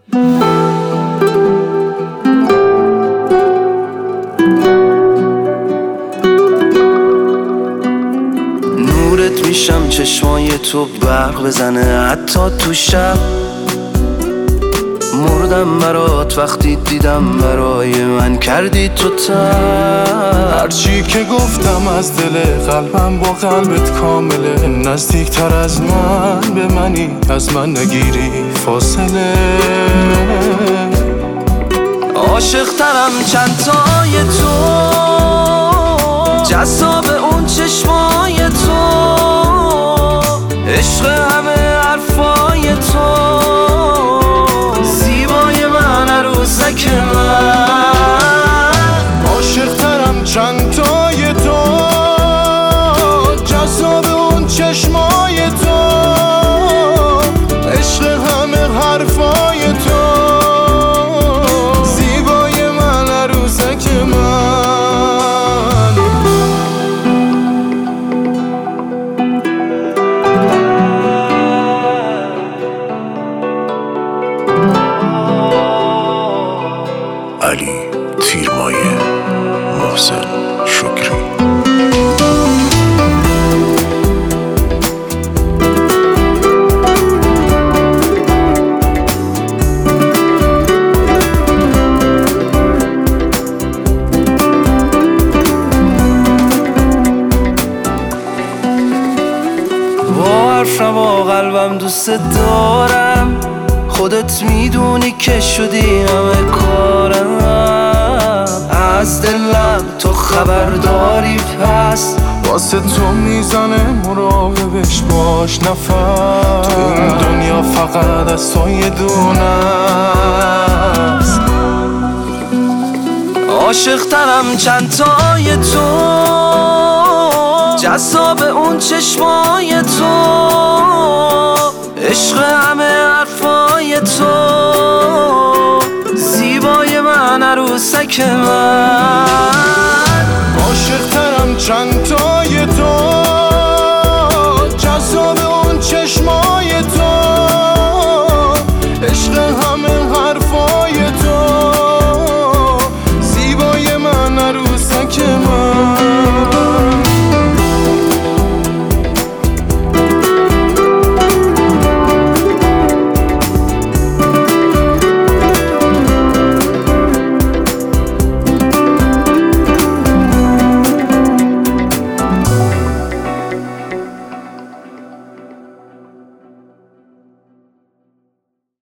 نورت میشم چشمای تو برق بزنه حتی تو شب. مردم برات وقتی دیدم برای من کردی تو تر. هرچی که گفتم از دل قلبم با قلبت کامله. نزدیک تر از من به منی، از من نگیری فاصله. عاشق ترم چند تای تو، جذاب اون چشمای تو، عشق همه حرفای تو، زیبای من عروسک من. عاشق ترم چند تای تو، جذاب اون چشمای تو، عشق همه حرفای تو، زیبای من عروسک من. علی تیرمایه، محسن شکری. با حرفم و قلبم دوست دارم، خودت میدونی که شدی همه کارم. از دلم تو خبرداری پس، واسه تو میزنه مراقبش باش نفر. تو این دنیا فقط از تو یه دونه است. عاشق ترم چند تای تو، جذاب اون چشمای تو، عشق همه حرفای تو، زیبای من عروسک من.